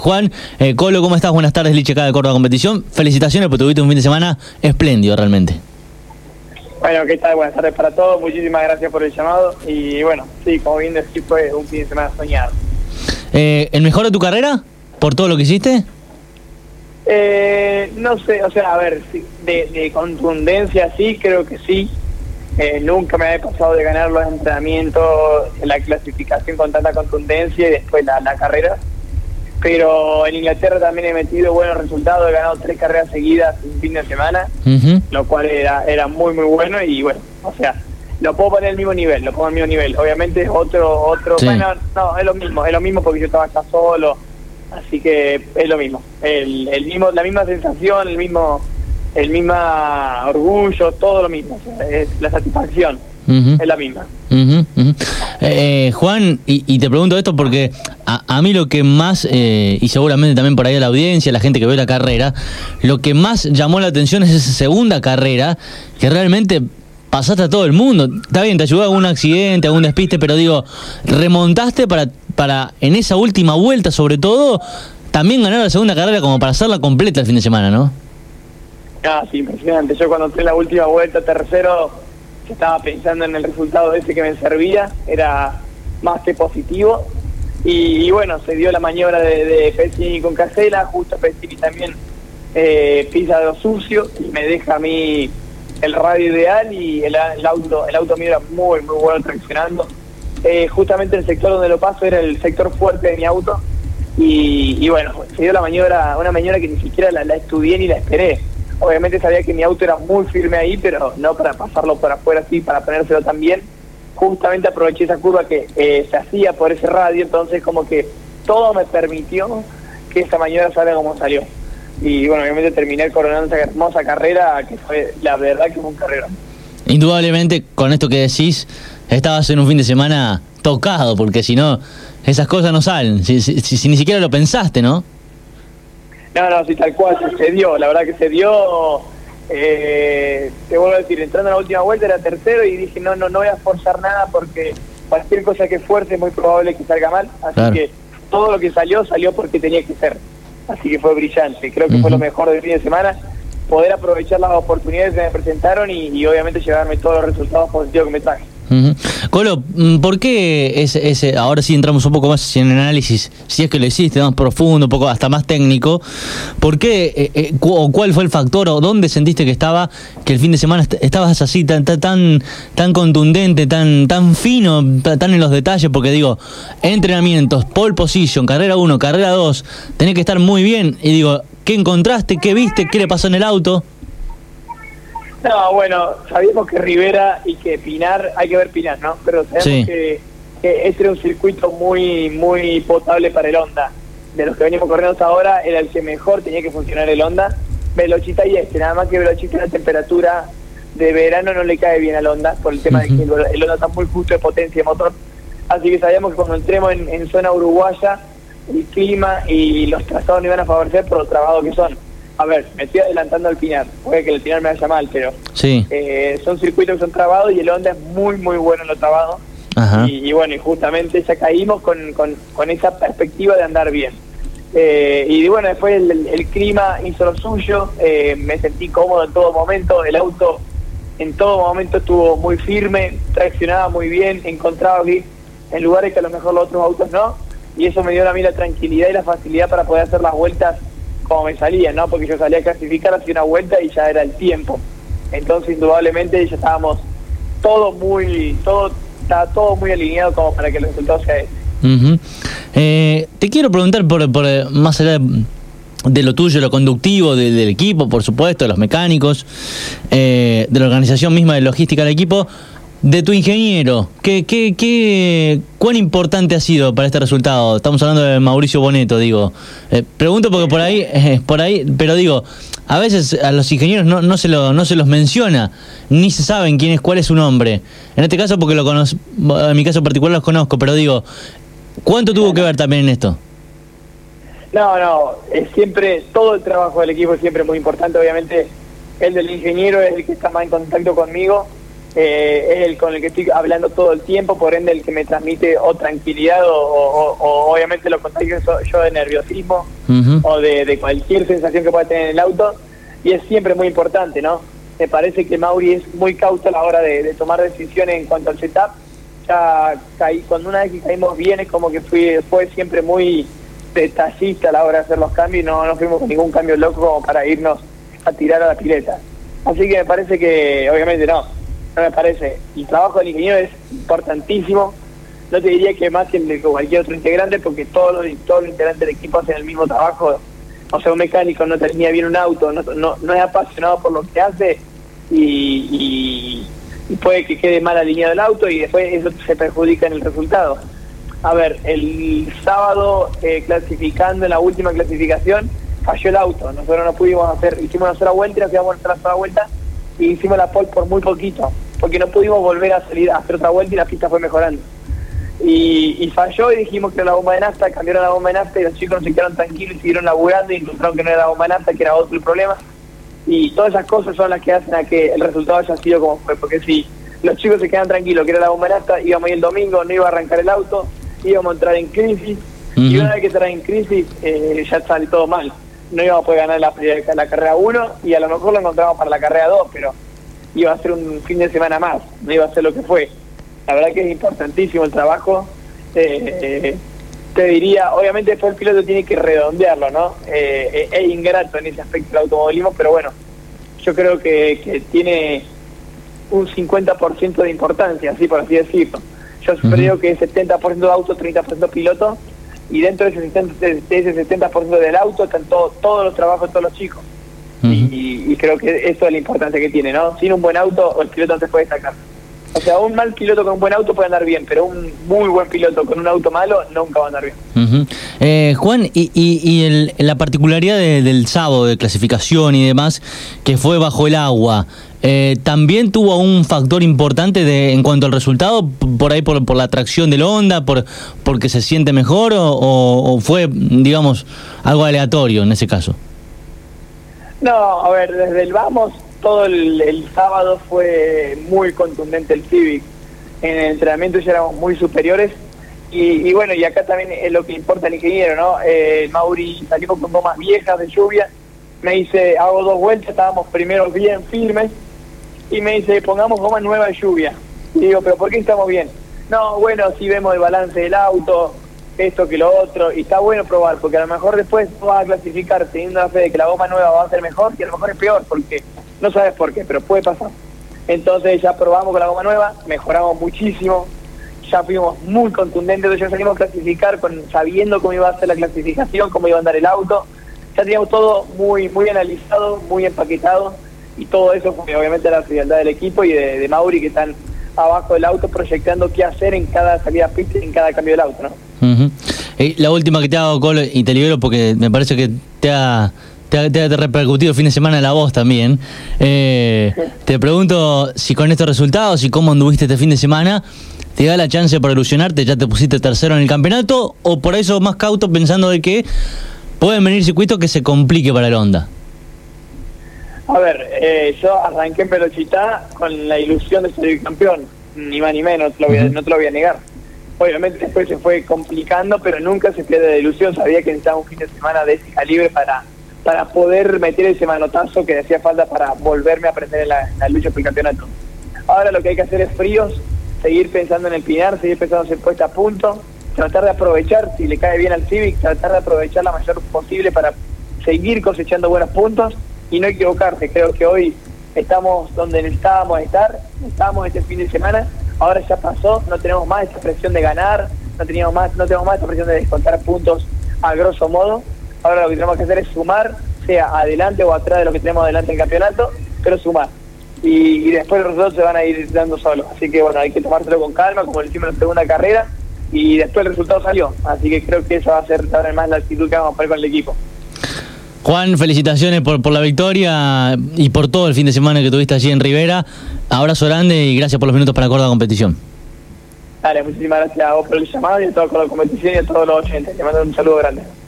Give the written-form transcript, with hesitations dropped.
Juan, Colo, ¿cómo estás? Buenas tardes, Liche acá de Córdoba Competición. Felicitaciones porque tuviste un fin de semana espléndido realmente. Bueno, ¿qué tal? Buenas tardes para todos. Muchísimas gracias por el llamado. Y bueno, sí, como bien decís, fue un fin de semana soñado. ¿El mejor de tu carrera? ¿Por todo lo que hiciste? No sé, o sea, a ver, sí, de contundencia sí, creo que sí. Nunca me había pasado de ganar los entrenamientos, la clasificación con tanta contundencia y después la carrera. Pero en Inglaterra también he metido buenos resultados, he ganado 3 carreras seguidas un fin de semana, lo cual era muy muy bueno y bueno, o sea, lo puedo poner al mismo nivel, obviamente otro, sí. Bueno, no, es lo mismo porque yo estaba acá solo, así que es lo mismo, la misma sensación, el mismo orgullo, todo lo mismo, o sea, es la satisfacción. Es la misma. Juan, y te pregunto esto porque a mí lo que más, y seguramente también por ahí a la audiencia, la gente que ve la carrera, lo que más llamó la atención es esa segunda carrera, que realmente pasaste a todo el mundo. Está bien, te ayudó a algún accidente, algún despiste, pero digo, remontaste para en esa última vuelta, sobre todo, también ganar la segunda carrera como para hacerla completa el fin de semana, ¿no? Ah, sí, impresionante. Yo cuando entré en la última vuelta, tercero, estaba pensando en el resultado ese que me servía, era más que positivo y bueno, se dio la maniobra de Pesini con Casella, justo Pesini también pisa de lo sucio y me deja a mí el radio ideal y el auto mío era muy muy bueno traccionando, justamente el sector donde lo paso era el sector fuerte de mi auto y bueno, se dio la maniobra, una maniobra que ni siquiera la estudié ni la esperé. Obviamente sabía que mi auto era muy firme ahí, pero no para pasarlo por afuera así, para ponérselo también. Justamente aproveché esa curva que se hacía por ese radio, entonces como que todo me permitió que esa maniobra salga como salió. Y bueno, obviamente terminé coronando esa hermosa carrera, que fue la verdad que fue un carrerón. Indudablemente, con esto que decís, estabas en un fin de semana tocado, porque si no, esas cosas no salen, si ni siquiera lo pensaste, ¿no? No, sí, tal cual, se dio, la verdad que se dio, te vuelvo a decir, entrando en la última vuelta era tercero y dije no voy a forzar nada porque cualquier cosa que fuerce es muy probable que salga mal, así claro. Que todo lo que salió porque tenía que ser, así que fue brillante, creo que fue lo mejor del fin de semana, poder aprovechar las oportunidades que me presentaron y obviamente llevarme todos los resultados positivos que me traje. Colo, ¿por qué ese ahora sí entramos un poco más en el análisis, si es que lo hiciste más profundo, un poco hasta más técnico, ¿por qué o cuál fue el factor o dónde sentiste que el fin de semana estabas así tan contundente, tan fino, tan en los detalles? Porque digo, entrenamientos, pole position, carrera 1, carrera 2, tenés que estar muy bien y digo, ¿qué encontraste? ¿Qué viste? ¿Qué le pasó en el auto? No, bueno, sabíamos que Rivera y que Pinar, hay que ver Pinar, ¿no? Pero sabemos sí. que este era un circuito muy muy potable para el Honda. De los que venimos corriendo hasta ahora, era el que mejor tenía que funcionar el Honda. Velocita y nada más que Velocita la temperatura de verano no le cae bien al Honda, por el tema de que el Honda está muy justo de potencia de motor. Así que sabíamos que cuando entremos en zona uruguaya, el clima y los trazados no iban a favorecer por los trabados que son. A ver, me estoy adelantando al Pinar, puede que el Pinar me vaya mal, pero sí. Son circuitos que son trabados y el Honda es muy muy bueno en los trabados. Y bueno, y justamente ya caímos con esa perspectiva de andar bien. Y bueno, después el clima hizo lo suyo, me sentí cómodo en todo momento, el auto en todo momento estuvo muy firme, traccionaba muy bien, encontraba grip en lugares que a lo mejor los otros autos no, y eso me dio a mí la tranquilidad y la facilidad para poder hacer las vueltas como me salía, ¿no? Porque yo salía a clasificar, hacía una vuelta y ya era el tiempo. Entonces, indudablemente, ya estábamos estaba todo muy alineado como para que el resultado sea ese. Te quiero preguntar por más allá de lo tuyo, lo conductivo, del equipo, por supuesto, de los mecánicos, de la organización misma de logística del equipo, de tu ingeniero, ¿cuán importante ha sido para este resultado? Estamos hablando de Mauricio Boneto, digo. Pregunto porque por ahí, pero digo, a veces a los ingenieros no se los menciona, ni se saben cuál es su nombre. En este caso porque en mi caso particular los conozco, pero digo, ¿cuánto tuvo que ver también en esto? No, siempre, todo el trabajo del equipo es siempre muy importante, obviamente el del ingeniero es el que está más en contacto conmigo, es el con el que estoy hablando todo el tiempo, por ende el que me transmite o tranquilidad o obviamente lo contagio yo de nerviosismo o de cualquier sensación que pueda tener en el auto, y es siempre muy importante, ¿no? Me parece que Mauri es muy cauto a la hora de tomar decisiones en cuanto al setup. Ya cuando una vez que caímos bien es como que fue siempre muy detallista a la hora de hacer los cambios, y no fuimos con ningún cambio loco como para irnos a tirar a la pileta. Así que me parece que, obviamente no me parece. El trabajo del ingeniero es importantísimo. No te diría que más que el de cualquier otro integrante, porque todos los integrantes del equipo hacen el mismo trabajo. O sea, un mecánico no termina bien un auto, no es apasionado por lo que hace y puede que quede mal alineado el auto y después eso se perjudica en el resultado. A ver, el sábado clasificando en la última clasificación falló el auto, nosotros no pudimos hicimos una sola vuelta y nos íbamos a hacer la sola vuelta y hicimos la pole por muy poquito, porque no pudimos volver a salir a hacer otra vuelta y la pista fue mejorando. Y falló y dijimos que era la bomba de nafta, cambiaron la bomba de nafta y los chicos se quedaron tranquilos y siguieron laburando y encontraron que no era la bomba de nafta, que era otro el problema. Y todas esas cosas son las que hacen a que el resultado haya sido como fue, porque si los chicos se quedan tranquilos que era la bomba de nafta, íbamos a ir el domingo, no iba a arrancar el auto, íbamos a entrar en crisis, y una vez que entrar en crisis ya sale todo mal. No íbamos a poder ganar la carrera 1 y a lo mejor lo encontramos para la carrera 2, pero iba a ser un fin de semana más, no iba a ser lo que fue. La verdad que es importantísimo el trabajo. Te diría, obviamente después el piloto tiene que redondearlo, ¿no? Es ingrato en ese aspecto del automovilismo, pero bueno, yo creo que tiene un 50% de importancia, así por así decirlo. Yo creo que es 70% de auto, 30% piloto, y dentro de ese 70% del auto están todos los trabajos de todos los chicos. Y creo que eso es la importancia que tiene, ¿no? Sin un buen auto, el piloto no se puede destacar. O sea, un mal piloto con un buen auto puede andar bien, pero un muy buen piloto con un auto malo nunca va a andar bien. Juan, la particularidad del sábado de clasificación y demás, que fue bajo el agua, ¿también tuvo un factor importante en cuanto al resultado, por ahí por la tracción del Honda, porque se siente mejor, o fue, digamos, algo aleatorio en ese caso? No, a ver, desde el vamos, todo el sábado fue muy contundente el Civic. En el entrenamiento ya éramos muy superiores y bueno, y acá también es lo que importa al ingeniero, ¿no? Mauri salimos con gomas viejas de lluvia, me dice, hago 2 vueltas, estábamos primero bien firmes y me dice, pongamos gomas nuevas de lluvia. Y digo, ¿pero por qué estamos bien? No, bueno, si vemos el balance del auto, esto que lo otro, y está bueno probar, porque a lo mejor después vas a clasificar teniendo la fe de que la goma nueva va a ser mejor, y a lo mejor es peor, porque no sabes por qué, pero puede pasar. Entonces ya probamos con la goma nueva, mejoramos muchísimo, ya fuimos muy contundentes, entonces ya salimos a clasificar sabiendo cómo iba a ser la clasificación, cómo iba a andar el auto, ya teníamos todo muy analizado, muy empaquetado, y todo eso fue obviamente la frialdad del equipo y de Mauri, que están abajo del auto proyectando qué hacer en cada salida a pista y en cada cambio del auto, ¿no? La última que te hago, Colo, y te libero porque me parece que te ha repercutido el fin de semana la voz también. Te pregunto si con estos resultados y cómo anduviste este fin de semana, ¿te da la chance para ilusionarte? ¿Ya te pusiste tercero en el campeonato? ¿O por eso más cauto pensando de que pueden venir circuitos que se complique para el Honda? A ver, yo arranqué en Velocidad con la ilusión de ser campeón, ni más ni menos, no te lo voy a negar. Obviamente después se fue complicando, pero nunca se pierde la ilusión. Sabía que necesitaba un fin de semana de ese calibre para poder meter ese manotazo que hacía falta para volverme a aprender en la lucha por el campeonato. Ahora lo que hay que hacer es fríos, seguir pensando en el Pinar, seguir pensando en ser puesta a punto, tratar de aprovechar, si le cae bien al Civic, tratar de aprovechar la mayor posible para seguir cosechando buenos puntos y no equivocarse. Creo que hoy estamos donde necesitábamos estar, estábamos este fin de semana. Ahora ya pasó, no tenemos más esa presión de ganar, no tenemos más esa presión de descontar puntos a grosso modo. Ahora lo que tenemos que hacer es sumar, sea adelante o atrás de lo que tenemos adelante en el campeonato, pero sumar. Y después los resultados se van a ir dando solos. Así que bueno, hay que tomárselo con calma, como lo hicimos en la segunda carrera, y después el resultado salió. Así que creo que esa va a ser ahora más la actitud que vamos a poner con el equipo. Juan, felicitaciones por la victoria y por todo el fin de semana que tuviste allí en Rivera. Abrazo grande y gracias por los minutos para Córdoba Competición. Dale, muchísimas gracias a vos por el llamado y a toda la competición y a todos los oyentes. Te mando un saludo grande.